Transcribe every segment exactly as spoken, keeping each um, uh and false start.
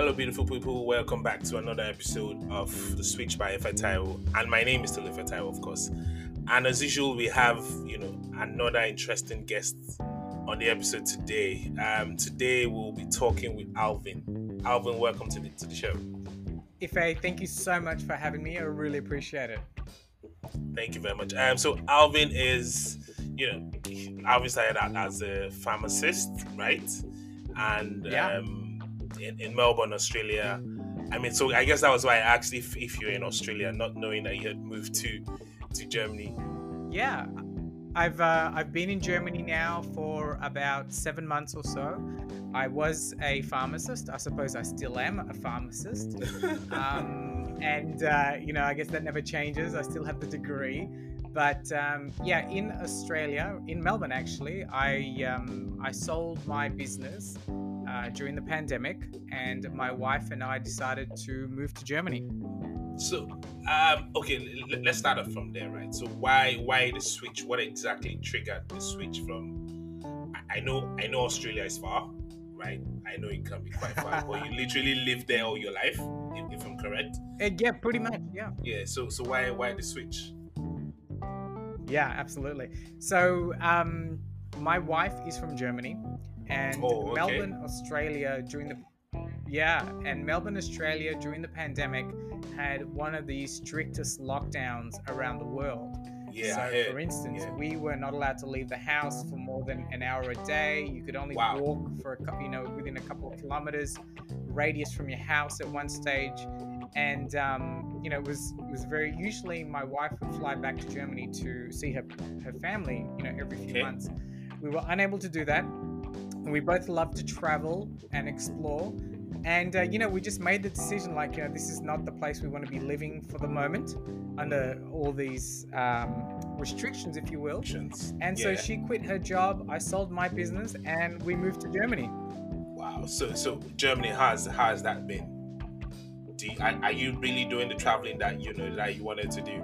Hello, beautiful people. Welcome back to another episode of The Switch by Efatayo. And my name is still Efatayo, of course. And as usual, we have, you know, another interesting guest on the episode today. Um, today we'll be talking with Alvin. Alvin, welcome to the to the show. Ife, thank you so much for having me. I really appreciate it. Thank you very much. Um, so Alvin is, you know, Alvin started out as a pharmacist, right? And Yeah. um. In, in Melbourne, Australia. I mean, so I guess that was why I asked if, if you're in Australia, not knowing that you had moved to to Germany. Yeah, I've uh, I've been in Germany now for about seven months or so. I was a pharmacist. I suppose I still am a pharmacist. um, and uh, you know, I guess that never changes. I still have the degree. But um, yeah, in Australia, in Melbourne actually, I um, I sold my business uh, during the pandemic, and my wife and I decided to move to Germany. So, um, okay, l- let's start off from there, right? So, why why the switch? What exactly triggered the switch from? I, I know I know Australia is far, right? I know it can be quite far, but you literally lived there all your life, if, if I'm correct. Uh, yeah, pretty much. Yeah. Yeah. So so why why the switch? Yeah, absolutely. So, um, my wife is from Germany, and Oh, okay. Melbourne, Australia during the yeah, and Melbourne, Australia during the pandemic had one of the strictest lockdowns around the world. Yeah, I So, heard. for instance, Yeah. we were not allowed to leave the house for more than an hour a day. You could only Wow. walk for a cou- you know within a couple of kilometers radius from your house at one stage, and um, you know it was it was very usually my wife would fly back to Germany to see her her family, you know, every few Okay. months. We were unable to do that. We both love to travel and explore. And, uh, you know, we just made the decision like, you know, this is not the place we want to be living for the moment under all these um, restrictions, if you will. Options. And so Yeah. she quit her job, I sold my business, and we moved to Germany. Wow. So so Germany has how has that been? Do you, are, are you really doing the traveling that you know that you wanted to do?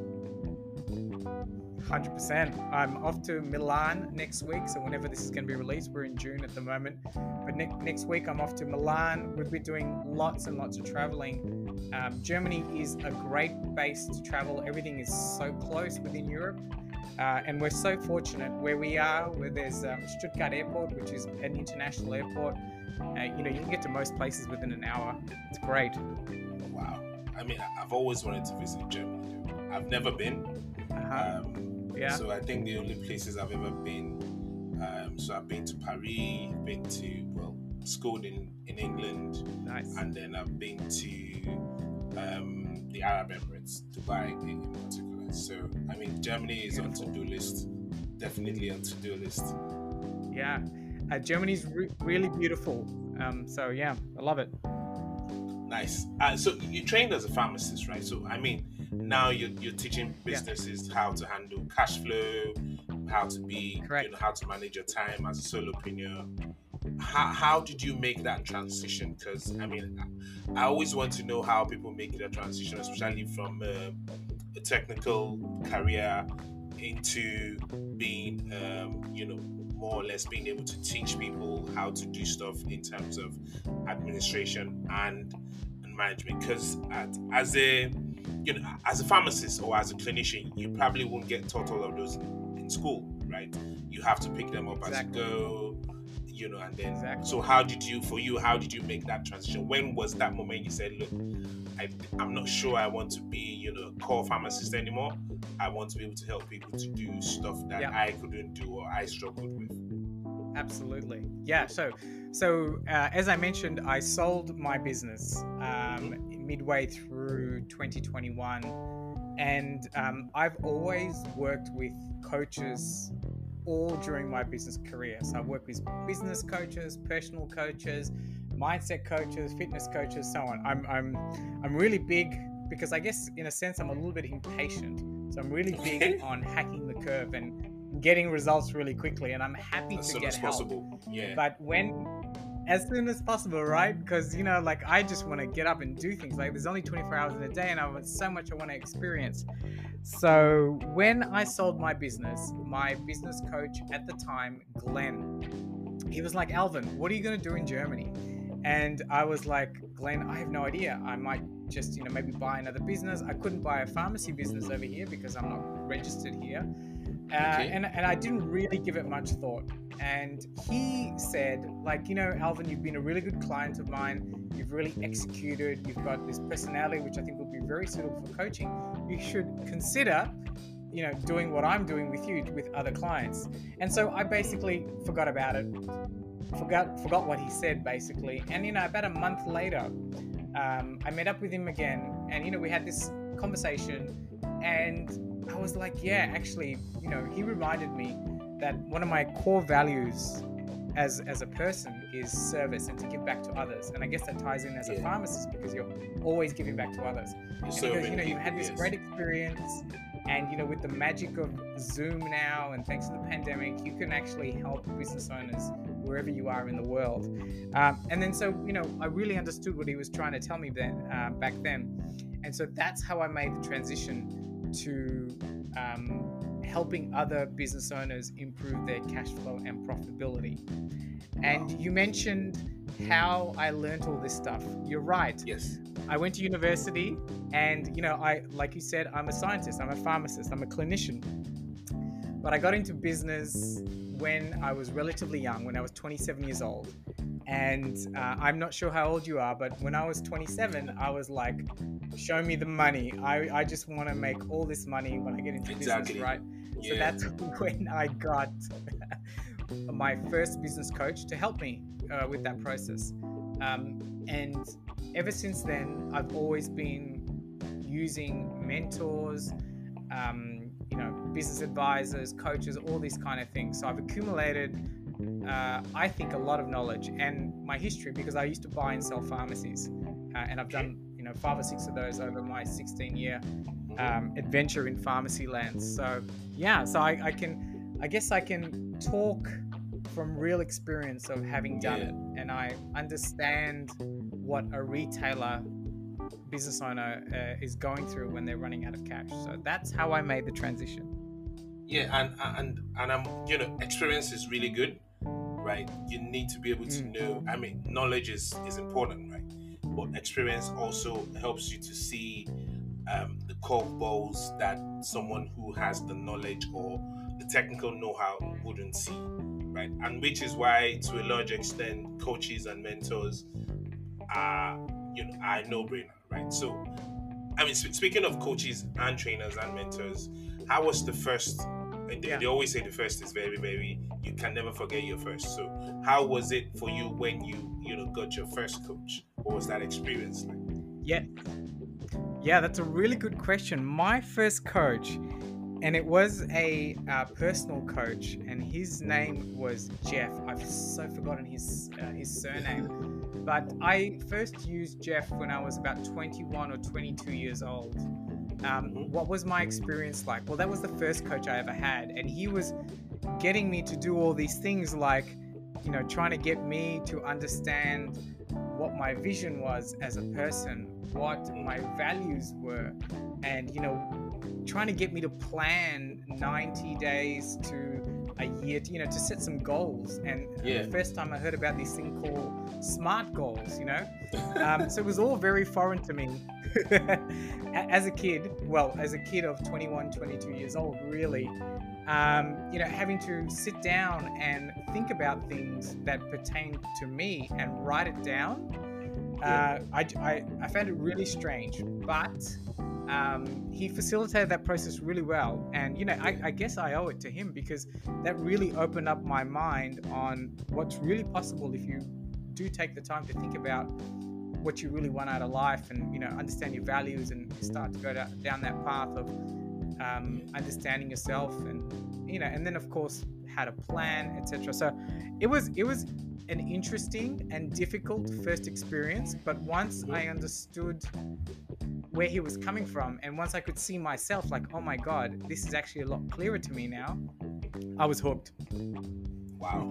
one hundred percent. I'm off to Milan next week. So whenever this is going to be released, we're in June at the moment. But ne- next week, I'm off to Milan. We've been doing lots and lots of traveling. Um, Germany is a great base to travel. Everything is so close within Europe. Uh, and we're so fortunate where we are, where there's um, Stuttgart Airport, which is an international airport. Uh, you know, you can get to most places within an hour. It's great. Wow. I mean, I- I've always wanted to visit Germany. I've never been. Uh-huh. Um, Yeah. So I think the only places I've ever been, um, so I've been to Paris, been to, well, schooled in, in England, Nice. and then I've been to um, the Arab Emirates, Dubai in, in particular. So, I mean, Germany is on Beautiful. to-do list, definitely on to-do list. Yeah, uh, Germany's re- really beautiful. Um, so yeah, I love it. Nice. Uh, so you trained as a pharmacist, right? So I mean, now you're, you're teaching businesses how to handle cash flow, how to be, Correct. you know, how to manage your time as a solopreneur. How, how did you make that transition? Because I mean, I I always want to know how people make that transition, especially from uh, a technical career into being, um, you know, more or less being able to teach people how to do stuff in terms of administration and, and management. Because as a you know as a pharmacist or as a clinician, you probably won't get taught all of those in, in school, right? You have to pick them up Exactly. as you go, you know, and then Exactly. so how did you for you how did you make that transition? When was that moment you said, look, I, I'm not sure I want to be, you know, a core pharmacist anymore. I want to be able to help people to do stuff that Yeah. I couldn't do or I struggled with. Absolutely. Yeah. So, so uh, as I mentioned, I sold my business um, midway through twenty twenty-one, and um, I've always worked with coaches all during my business career. So I work with business coaches, personal coaches, mindset coaches, fitness coaches, so on. I'm I'm I'm really big because I guess in a sense I'm a little bit impatient. So I'm really Okay. big on hacking the curve and getting results really quickly, and I'm happy As to soon get as help. possible. Yeah. But when, as soon as possible, right? Because you know, like I just want to get up and do things. Like there's only twenty-four hours in a day, and I want so much I want to experience. So when I sold my business, my business coach at the time, Glenn, he was like, "Alvin, what are you going to do in Germany?" And I was like, Glenn, I have no idea. I might just, you know, maybe buy another business. I couldn't buy a pharmacy business over here because I'm not registered here. Uh, Okay. and, and I didn't really give it much thought. And he said, like, you know, Alvin, you've been a really good client of mine. You've really executed. You've got this personality, which I think will be very suitable for coaching. You should consider, you know, doing what I'm doing with you with other clients. And so I basically forgot about it. Forgot forgot what he said, basically. And, you know, about a month later, um, I met up with him again. And, you know, we had this conversation. And I was like, yeah, actually, you know, he reminded me that one of my core values as as a person is service and to give back to others. And I guess that ties in as Yeah. a pharmacist because you're always giving back to others. And So because, you many know, you've people, had this yes. great experience, and, you know, with the magic of Zoom now, and thanks to the pandemic, you can actually help business owners wherever you are in the world. Um, and then, so, you know, I really understood what he was trying to tell me then, uh, back then. And so that's how I made the transition to um, helping other business owners improve their cash flow and profitability. And you mentioned how I learned all this stuff. You're right. Yes. I went to university, and, you know, I, like you said, I'm a scientist, I'm a pharmacist, I'm a clinician. But I got into business when I was relatively young, when I was twenty-seven years old. And uh, I'm not sure how old you are, but when I was twenty-seven, I was like, show me the money. I, I just want to make all this money when I get into Exactly. business, right? Yeah. So that's when I got my first business coach to help me uh, with that process. Um, and ever since then, I've always been using mentors, um, you know, business advisors, coaches, all these kind of things. So I've accumulated, uh, I think, a lot of knowledge and my history, because I used to buy and sell pharmacies, uh, and I've done, you know, five or six of those over my sixteen year um, adventure in pharmacy land. So yeah, so I, I can, I guess I can talk from real experience of having done Yeah. it, and I understand what a retailer business owner uh, is going through when they're running out of cash. So that's how I made the transition. Yeah, and and and I'm, you know, experience is really good, right? You need to be able to Mm. know. I mean, knowledge is is important, right? But experience also helps you to see um, the curveballs that someone who has the knowledge or the technical know-how wouldn't see, right? And which is why, to a large extent, coaches and mentors are, you know, are a no-brainer, right? So, I mean, sp- speaking of coaches and trainers and mentors, how was the first? And they, Yeah. they always say the first is very, very. You can never forget your first. So, how was it for you when you, you know, got your first coach? What was that experience like? Yeah. Yeah, that's a really good question. My first coach, and it was a uh, personal coach, and his name was Jeff. I've so forgotten his uh, his surname. But I first used Jeff when I was about twenty-one or twenty-two years old. Um, what was my experience like? Well, that was the first coach I ever had, and he was getting me to do all these things, like, you know, trying to get me to understand what my vision was as a person, what my values were, and, you know, trying to get me to plan ninety days to a year, to, you know, to set some goals. And Yeah. the first time I heard about this thing called SMART goals, you know, um, so it was all very foreign to me. As a kid, well, as a kid of twenty-one, twenty-two years old, really, um, you know, having to sit down and think about things that pertain to me and write it down, uh, I, I, I found it really strange, but um, he facilitated that process really well. And, you know, I, I guess I owe it to him, because that really opened up my mind on what's really possible if you do take the time to think about what you really want out of life, and, you know, understand your values, and start to go down, down that path of um, understanding yourself, and, you know, and then of course how to plan, et cetera. So it was it was an interesting and difficult first experience, but once I understood where he was coming from, and once I could see myself, like, oh my God, this is actually a lot clearer to me now, I was hooked. Wow.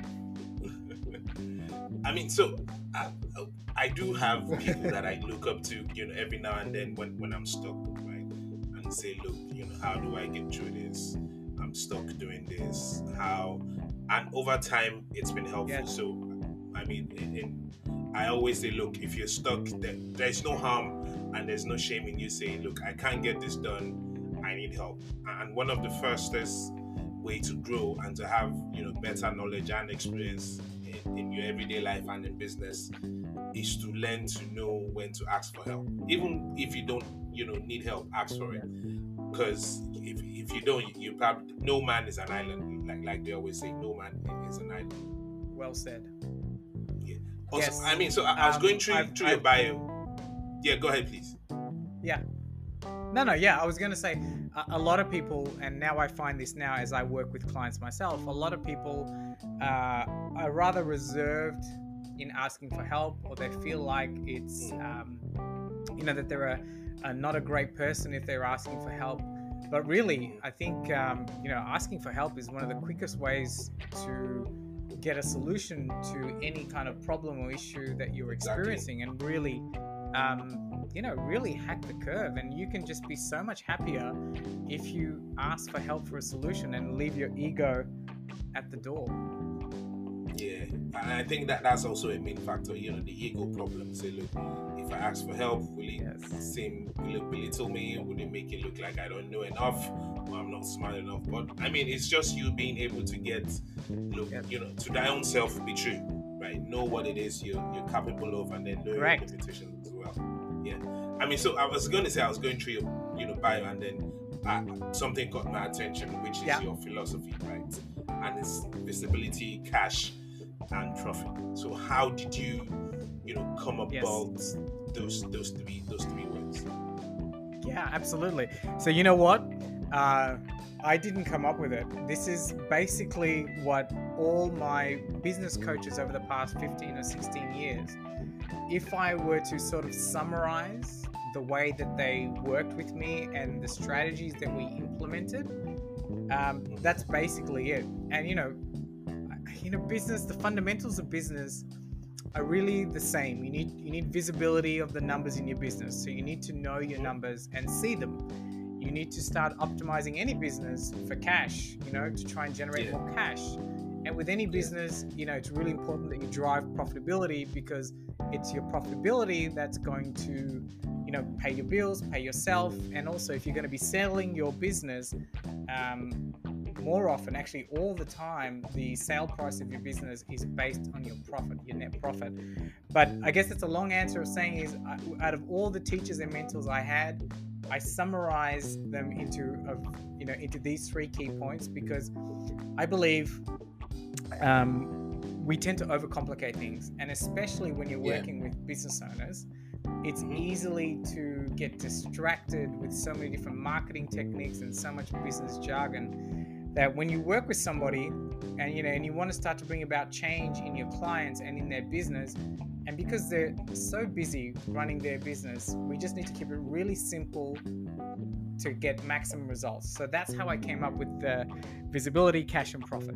I mean, so I, I do have people that I look up to, you know, every now and then when, when I'm stuck, right? And say, look, you know, how do I get through this? I'm stuck doing this. How? And over time, it's been helpful. Yeah. So, I mean, in, in I always say, look, if you're stuck, there, there's no harm and there's no shame in you saying, look, I can't get this done, I need help. And one of the fastest way to grow and to have, you know, better knowledge and experience in, in your everyday life and in business is to learn to know when to ask for help. Even if you don't, you know, need help, ask for it. Because if, if you don't, you, you probably, no man is an island. Like like they always say, no man is an island. Well said. Yeah. Also, Yes. I mean, so I, I was Um, going through, I've- through your I've- bio. Yeah, go ahead, please. Yeah. No, no, yeah. I was going to say a, a lot of people, and now I find this now as I work with clients myself, a lot of people uh, are rather reserved in asking for help, or they feel like it's, um, you know, that they're a, a not a great person if they're asking for help. But really, I think, um, you know, asking for help is one of the quickest ways to get a solution to any kind of problem or issue that you're experiencing, and really, um, you know, really hack the curve. And you can just be so much happier if you ask for help for a solution and leave your ego at the door. Yeah, and I think that that's also a main factor, you know, the ego problem. Say, look, if I ask for help, will it Yes. seem, will it belittle me? Will it make it look like I don't know enough or I'm not smart enough? But I mean, it's just you being able to get, look, Yes. you know, to thy own self be true, right? Know what it is you're, you're capable of, and then know your Correct. limitations as well. Yeah, I mean, so I was going to say, I was going through your, you know, bio, and then uh, something caught my attention, which is Yeah. your philosophy, right? And it's visibility, cash, and profit. So how did you, you know, come about Yes. those those three those three words? Yeah, absolutely. So you know what? Uh, I didn't come up with it. This is basically what all my business coaches over the past fifteen or sixteen years, if I were to sort of summarize the way that they worked with me and the strategies that we implemented, um, that's basically it. And you know, you know, business, the fundamentals of business are really the same. You need you need visibility of the numbers in your business. So you need to know your numbers and see them. You need to start optimizing any business for cash, you know, to try and generate Yeah. more cash. And with any business, you know, it's really important that you drive profitability, because it's your profitability that's going to, you know, pay your bills, pay yourself. And also, if you're going to be selling your business, um, more often, actually all the time, the sale price of your business is based on your profit, your net profit. But I guess it's a long answer of saying is, uh, out of all the teachers and mentors I had, I summarized them into, a, you know, into these three key points, because I believe um, we tend to overcomplicate things, and especially when you're Yeah. working with business owners, it's Mhm. easily to get distracted with so many different marketing techniques and so much business jargon, that when you work with somebody and you know and you want to start to bring about change in your clients and in their business, and because they're so busy running their business, we just need to keep it really simple to get maximum results. So that's how I came up with the visibility, cash, and profit.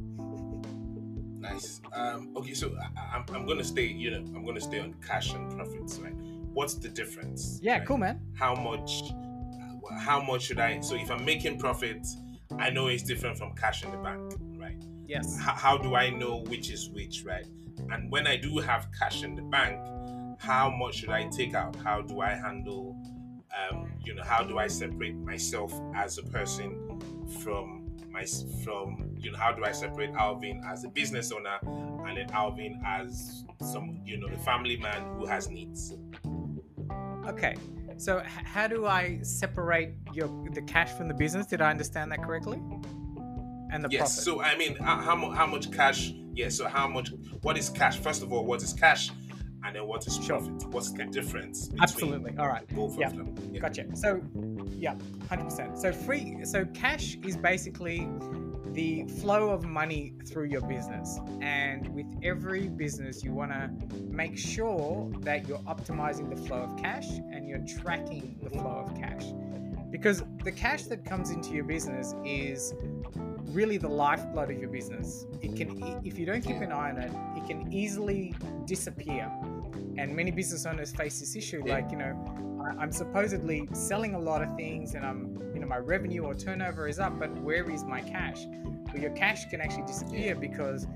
Nice. Um, okay, so I, I'm I'm gonna stay. You know, I'm gonna stay on cash and profits. Right? What's the difference? Yeah, right? cool, man. How much? Uh, how much should I? So if I'm making profit, I know it's different from cash in the bank, right? Yes. How, how do I know which is which, right? And when I do have cash in the bank, how much should I take out? How do I handle? Um, you know, how do I separate myself as a person from my from you know? How do I separate Alvin as a business owner and then Alvin as some you know a family man who has needs? Okay. So h- how do I separate your the cash from the business? Did I understand that correctly? And the Yes. profit. So I mean, how how, mu- how much cash? Yeah. So how much? What is cash? First of all, what is cash? And then what is Sure. profit? What's the difference between Absolutely. All right. both Yeah. of them? Yeah. Gotcha. So, yeah, one hundred percent. So free. So cash is basically the flow of money through your business, and with every business, you want to make sure that you're optimizing the flow of cash and you're tracking the flow of cash, because the cash that comes into your business is really the lifeblood of your business. It can, if you don't keep an eye on it, it can easily disappear. And many business owners face this issue, Yeah. like, you know, I- I'm supposedly selling a lot of things and I'm, you know, my revenue or turnover is up, but where is my cash? Well, your cash can actually disappear Yeah. because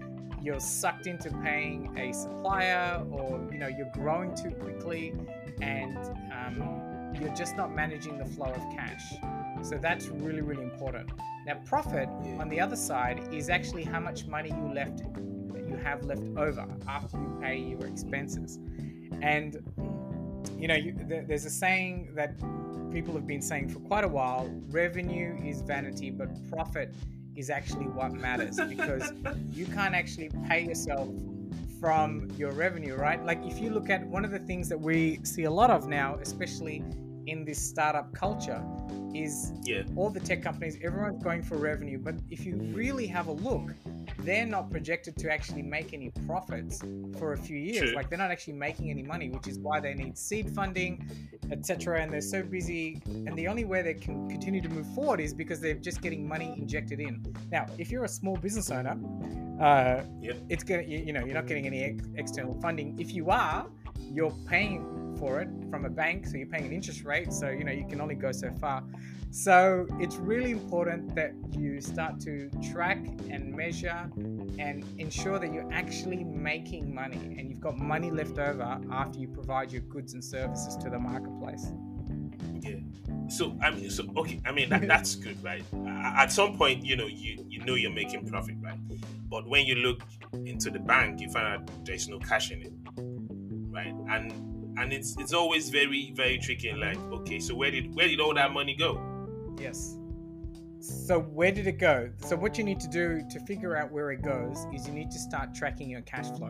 you're sucked into paying a supplier, or you know you're growing too quickly, and um, you're just not managing the flow of cash. So that's really, really important. Now, profit on the other side is actually how much money you left you have left over after you pay your expenses. And you know, you, th- there's a saying that people have been saying for quite a while: revenue is vanity, but profit is actually what matters, because you can't actually pay yourself from your revenue, right? Like if you look at one of the things that we see a lot of now, especially in this startup culture, is yeah. all the tech companies, everyone's going for revenue, but if you really have a look, they're not projected to actually make any profits for a few years. True. Like they're not actually making any money, which is why they need seed funding, et cetera. And they're so busy, and the only way they can continue to move forward is because they're just getting money injected in. Now, if you're a small business owner, uh, yep. it's gonna, you, you know, you're not getting any ex- external funding. If you are, you're paying for it from a bank, so you're paying an interest rate, so you know you can only go so far. So it's really important that you start to track and measure and ensure that you're actually making money and you've got money left over after you provide your goods and services to the marketplace. Yeah. So I mean, so okay. I mean that, that's good, right? At some point, you know, you you know you're making profit, right? But when you look into the bank, you find out there's no cash in it, right? And And it's it's always very, very tricky. Like, okay, so where did where did all that money go? Yes. So where did it go? So what you need to do to figure out where it goes is you need to start tracking your cash flow,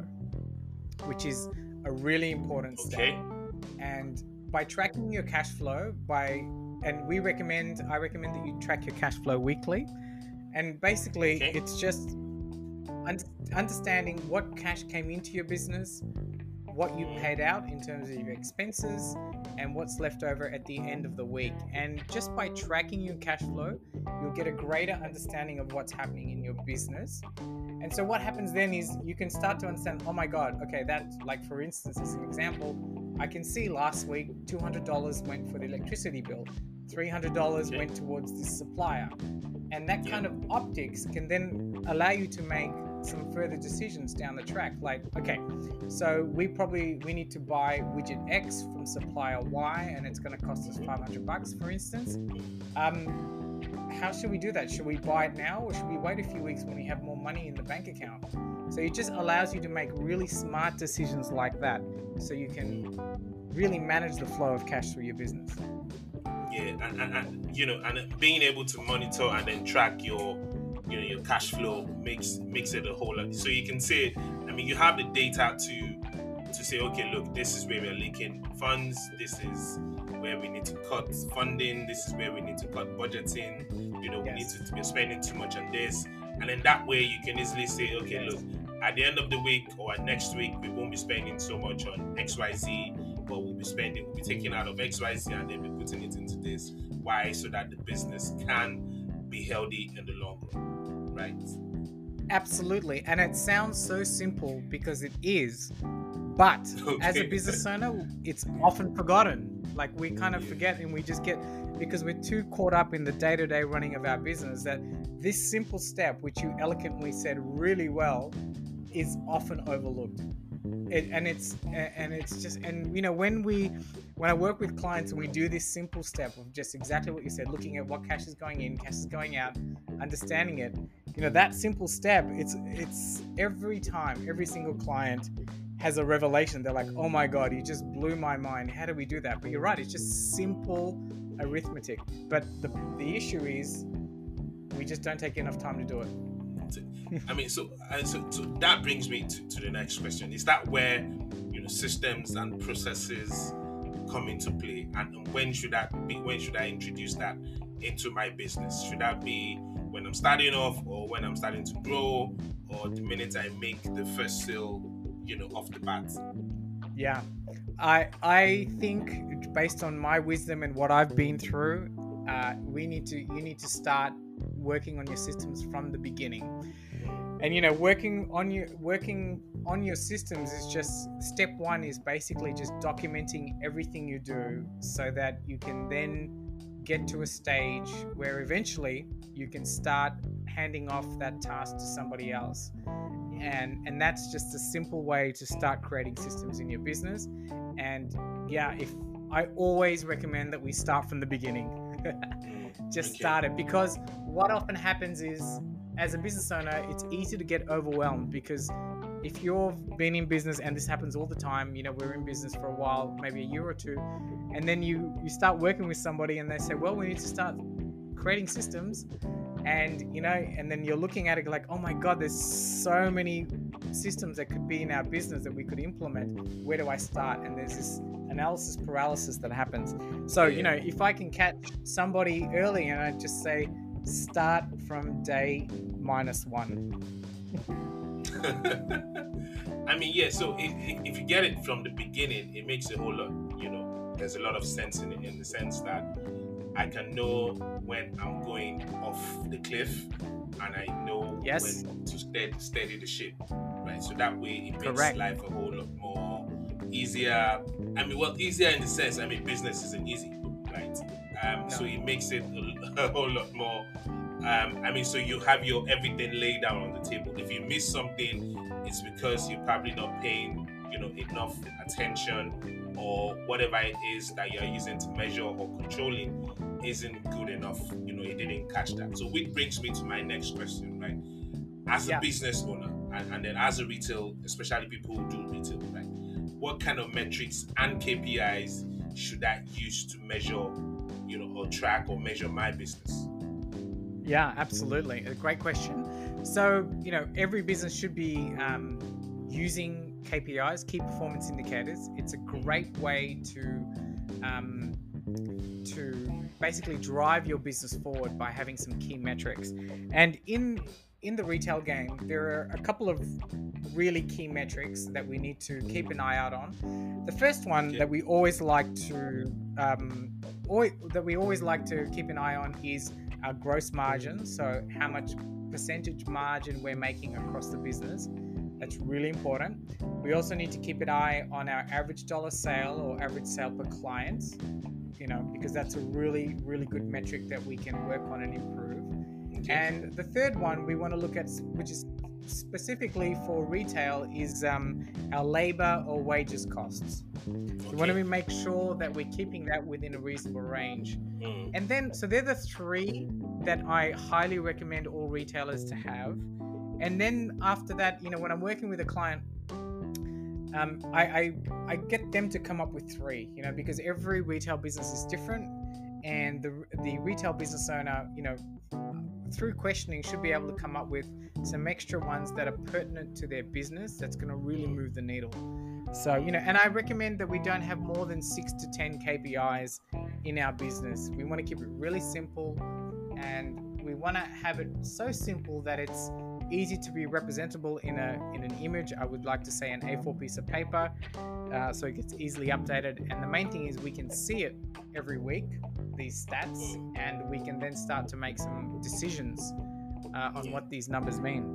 which is a really important step. Okay. And by tracking your cash flow, by and we recommend, I recommend that you track your cash flow weekly. And basically, okay. it's just un- understanding what cash came into your business, what you paid out in terms of your expenses, and what's left over at the end of the week. And just by tracking your cash flow, you'll get a greater understanding of what's happening in your business. And so what happens then is you can start to understand, oh my God, okay, that, like for instance, as an example, I can see last week two hundred dollars went for the electricity bill, three hundred dollars okay. went towards this supplier. And that yeah. kind of optics can then allow you to make some further decisions down the track. Like, okay, so we probably, we need to buy widget X from supplier Y, and it's going to cost us five hundred bucks, for instance. Um, how should we do that? Should we buy it now, or should we wait a few weeks when we have more money in the bank account? So it just allows you to make really smart decisions like that, so you can really manage the flow of cash through your business. Yeah, and, and, and you know, and being able to monitor and then track your, you know, your cash flow makes makes it a whole lot. So you can say, I mean, you have the data to to say, okay, look, this is where we're leaking funds. This is where we need to cut funding. This is where we need to cut budgeting. You know, Yes. we need to be spending too much on this, and then that way you can easily say, okay, look, at the end of the week or next week, we won't be spending so much on X Y Z, but we'll be spending, we'll be taking out of X Y Z and then be putting it into this. Why? So that the business can be healthy in the long run, right? Absolutely. And it sounds so simple because it is, but Okay. as a business owner, it's often forgotten. Like we kind of Yeah. forget, and we just get, because we're too caught up in the day-to-day running of our business, that this simple step, which you eloquently said really well, is often overlooked. It, and it's and it's just, and you know, when we when I work with clients and we do this simple step of just exactly what you said, looking at what cash is going in, cash is going out, understanding it, you know, that simple step, it's it's every time, every single client has a revelation. They're like, oh my God, you just blew my mind. How do we do that? But you're right, it's just simple arithmetic. But the the issue is we just don't take enough time to do it. I mean, so, uh, so so that brings me to, to the next question. Is that where, you know, systems and processes come into play, and when should that be? When should I introduce that into my business? Should that be when I'm starting off, or when I'm starting to grow, or the minute I make the first sale, you know, off the bat? Yeah, I I think based on my wisdom and what I've been through, uh, we need to you need to start working on your systems from the beginning. And you know, working on your working on your systems is just step one is basically just documenting everything you do, so that you can then get to a stage where eventually you can start handing off that task to somebody else. and and that's just a simple way to start creating systems in your business. And yeah, if I always recommend that we start from the beginning. Just Okay. start it, because what often happens is, as a business owner, it's easy to get overwhelmed, because if you've been in business, and this happens all the time, you know, we're in business for a while, maybe a year or two, and then you you start working with somebody and they say, well, we need to start creating systems, and you know, and then you're looking at it like, oh my god, there's so many systems that could be in our business that we could implement. Where do I start? And there's this analysis paralysis that happens. So you know, if I can catch somebody early and I just say, start from day minus one. I mean, yeah, so if, if, if you get it from the beginning, it makes a whole lot, you know, there's a lot of sense in it, in the sense that I can know when I'm going off the cliff, and I know Yes. when to steady, steady the ship, right? So that way it makes Correct. life a whole lot more easier. I mean, well, easier in the sense, I mean, business isn't easy, right? Um, So No. it makes it a, a whole lot more. Um, I mean, so you have your everything laid down on the table. If you miss something, it's because you're probably not paying, you know, enough attention, or whatever it is that you're using to measure or controlling isn't good enough. You know, you didn't catch that. So which brings me to my next question, right? As a Yeah. business owner, and, and then as a retail, especially people who do retail, right? What kind of metrics and K P Is should I use to measure, you know, or track or measure my business? Yeah, absolutely. A great question. So, you know, every business should be um, using K P Is, key performance indicators. It's a great way to um, to basically drive your business forward by having some key metrics. And in in the retail game, there are a couple of really key metrics that we need to keep an eye out on. The first one Okay. that we always like to um, or, that we always like to keep an eye on is our gross margin. So how much percentage margin we're making across the business. That's really important. We also need to keep an eye on our average dollar sale or average sale per client, you know, because that's a really, really good metric that we can work on and improve. Okay. And the third one we want to look at, which is specifically for retail, is um, our labor or wages costs. We want to make sure that we're keeping that within a reasonable range. Mm. And then, so they're the three that I highly recommend all retailers to have. And then after that, you know, when I'm working with a client, um, I, I I get them to come up with three, you know, because every retail business is different, and the the retail business owner, you know, through questioning should be able to come up with some extra ones that are pertinent to their business that's going to really move the needle. So, you know, and I recommend that we don't have more than six to ten K P Is in our business. We want to keep it really simple, and we want to have it so simple that it's easy to be representable in a in an image. I would like to say an A four piece of paper, uh, so it gets easily updated. And the main thing is we can see it every week, these stats, and we can then start to make some decisions uh, on what these numbers mean.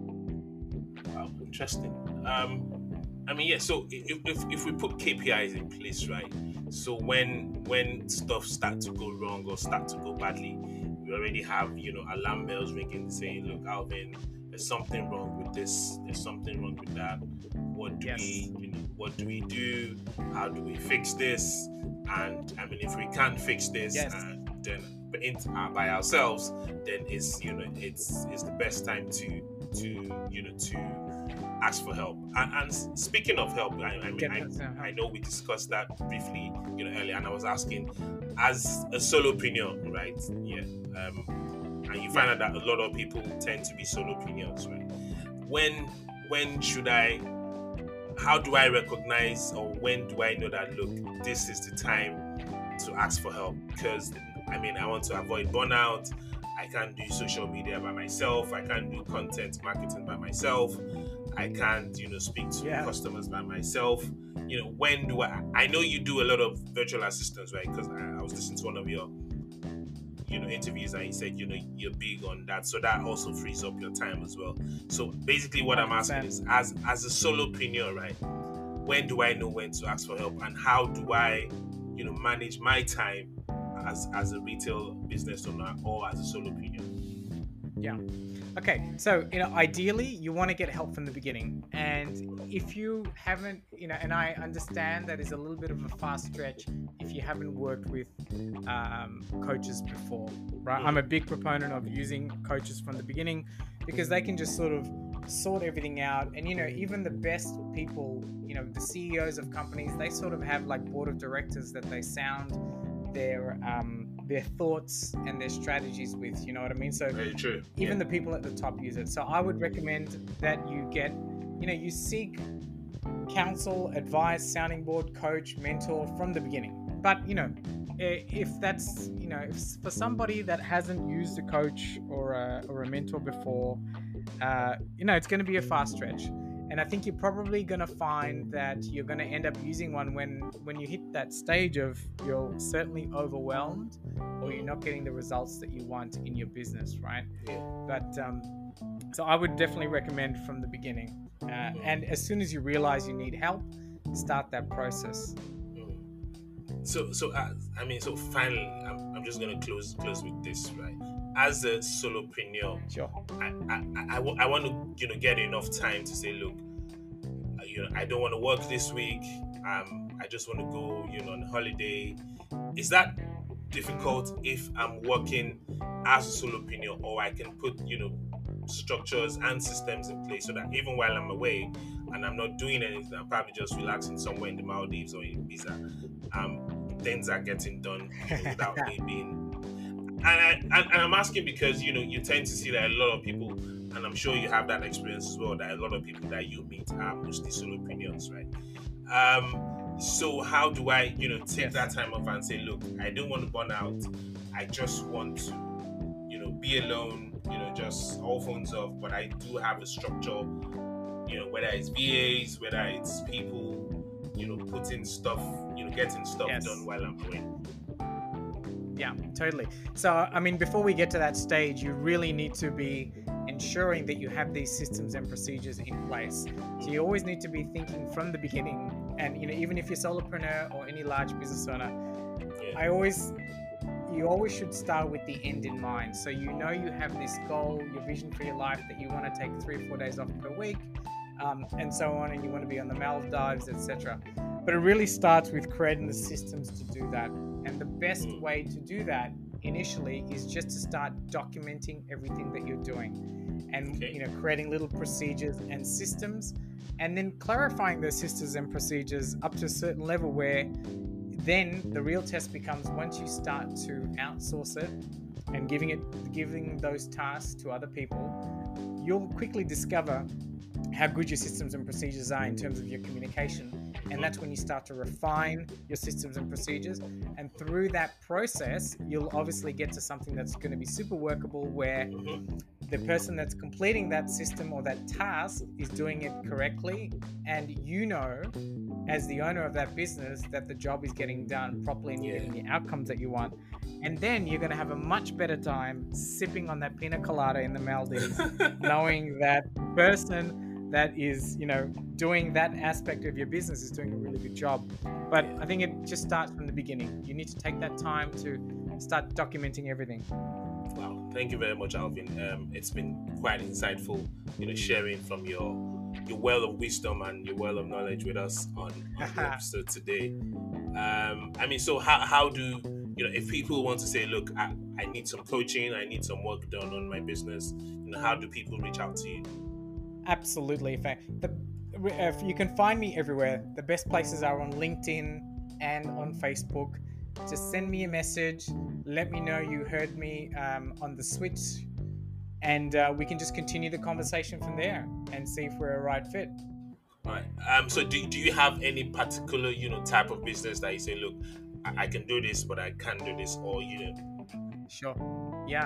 Wow, interesting. Um, I mean, yeah. So if, if if we put K P Is in place, right? So when when stuff start to go wrong or start to go badly, we already have, you know, alarm bells ringing, saying, "Look, Alvin, there's something wrong with this. There's something wrong with that. What do Yes. we, you know, what do we do? How do we fix this?" And I mean, if we can't fix this, Yes. uh, then in, uh, by ourselves, then it's, you know, it's it's the best time to to you know to ask for help. And, and speaking of help, I, I mean, Get I, that help. I know we discussed that briefly, you know, earlier, and I was asking, as a solopreneur, right? Yeah. Um, and you find out that a lot of people tend to be solopreneurs, right? When when should I? How do I recognize, or when do I know that, look, this is the time to ask for help? Because I mean, I want to avoid burnout. I can't do social media by myself. I can't do content marketing by myself. I can't, you know, speak to Yeah. customers by myself. You know, when do I? I know you do a lot of virtual assistants, right? Because I, I was listening to one of your, you know, interviews, and you said, you know, you're big on that. So that also frees up your time as well. So basically, what I'm asking is, as as a solopreneur, right? When do I know when to ask for help, and how do I, you know, manage my time as as a retail business owner or as a solopreneur? Yeah. Okay. So, you know, ideally, you want to get help from the beginning. And if you haven't, you know, and I understand that is a little bit of a fast stretch if you haven't worked with um, coaches before, right? I'm a big proponent of using coaches from the beginning because they can just sort of sort everything out. And, you know, even the best people, you know, the C E Os of companies, they sort of have like board of directors that they sound their um, their thoughts and their strategies with, you know what I mean? So Very true. even Yeah. the people at the top use it. So I would recommend that you get, you know, you seek counsel, advice, sounding board, coach, mentor from the beginning. But, you know, i- if that's, you know, if for somebody that hasn't used a coach or a, or a mentor before, uh, you know, it's going to be a fast stretch. And I think you're probably going to find that you're going to end up using one when, when you hit that stage of you're certainly overwhelmed or you're not getting the results that you want in your business, right? Yeah. But um, so I would definitely recommend from the beginning. Uh, and as soon as you realize you need help, start that process. So, so uh, I mean, so finally, I'm, I'm just gonna close close with this, right? As a solopreneur, Sure. I, I, I, I want to, you know, get enough time to say, look, uh, you know, I don't want to work this week. Um, I just want to go, you know, on holiday. Is that difficult if I'm working as a solopreneur, or I can put, you know, structures and systems in place so that even while I'm away and I'm not doing anything, I'm probably just relaxing somewhere in the Maldives or in Ibiza, um, things are getting done, you know, without me being. And, I, and, and I'm asking because, you know, you tend to see that a lot of people, and I'm sure you have that experience as well, that a lot of people that you meet are mostly solopreneurs, right? Um, so how do I, you know, take Yes. that time off and say, look, I don't want to burn out. I just want to, you know, be alone, you know, just all phones off, but I do have a structure, you know, whether it's V As, whether it's people, you know, putting stuff, you know, getting stuff Yes. done while I'm away. Yeah, totally. So, I mean, before we get to that stage, you really need to be ensuring that you have these systems and procedures in place. So you always need to be thinking from the beginning. And, you know, even if you're solopreneur or any large business owner, Yeah. I always, you always should start with the end in mind. So you know you have this goal, your vision for your life, that you want to take three or four days off per week, um, and so on, and you want to be on the Maldives, et cetera. But it really starts with creating the systems to do that. And the best Mm. way to do that initially is just to start documenting everything that you're doing, and Okay. you know, creating little procedures and systems, and then clarifying those systems and procedures up to a certain level where then the real test becomes once you start to outsource it and giving it giving those tasks to other people, you'll quickly discover how good your systems and procedures are in terms of your communication. And that's when you start to refine your systems and procedures. And through that process, you'll obviously get to something that's going to be super workable, where Mhm. the person that's completing that system or that task is doing it correctly. And you know, as the owner of that business, that the job is getting done properly and you're Yeah. getting the outcomes that you want. And then you're going to have a much better time sipping on that pina colada in the Maldives, knowing that the person that is, you know, doing that aspect of your business is doing a really good job. But I think it just starts from the beginning. You need to take that time to start documenting everything. Wow, thank you very much, Alvin. Um, it's been quite insightful, you know, sharing from your your well of wisdom and your well of knowledge with us on, on the episode today. Um, I mean, so how how do you know if people want to say, look, I, I need some coaching, I need some work done on my business, you know, how do people reach out to you? Absolutely. In fact, the, if you can find me everywhere. The best places are on LinkedIn and on Facebook. Just send me a message. Let me know you heard me um, on the switch, and uh, we can just continue the conversation from there and see if we're a right fit. All right. Um. So, do, do you have any particular, you know, type of business that you say, look, I, I can do this, but I can't do this, or you know? Sure. Yeah.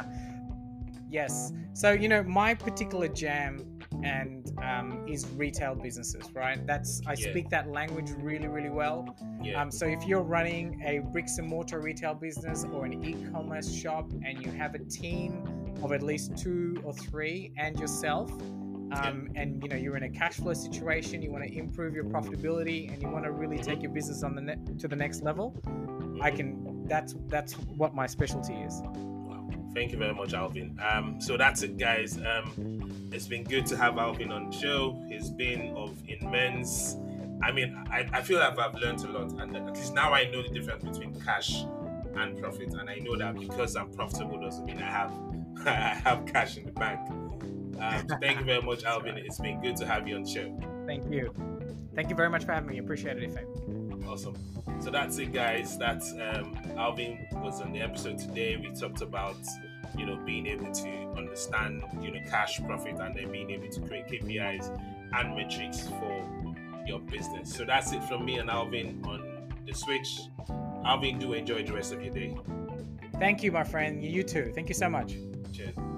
Yes. So, you know, my particular jam and um, is retail businesses, right? That's I Yeah. speak that language really, really well. Yeah. Um, so if you're running a bricks and mortar retail business or an e-commerce shop and you have a team of at least two or three and yourself, um, and you know you're in a cash flow situation, you want to improve your profitability and you want to really take your business on the ne- to the next level, I can. That's that's what my specialty is. Wow, Thank you very much, Alvin. Um, so that's it, guys. Um, it's been good to have Alvin on the show. He's been of immense. I mean, I, I feel like I've learned a lot, and at least now I know the difference between cash and profit, and I know that because I'm profitable doesn't mean I have I have cash in the bank. Um, so thank you very much, Alvin. It's been good to have you on the show. Thank you. Thank you very much for having me. Appreciate it, Ifem. Awesome. So that's it, guys. That's um, Alvin was on the episode today. We talked about, you know, being able to understand, you know, cash, profit, and then being able to create K P Is and metrics for your business. So that's it from me and Alvin on The Switch. Alvin, do enjoy the rest of your day. Thank you, my friend. You too. Thank you so much. Cheers.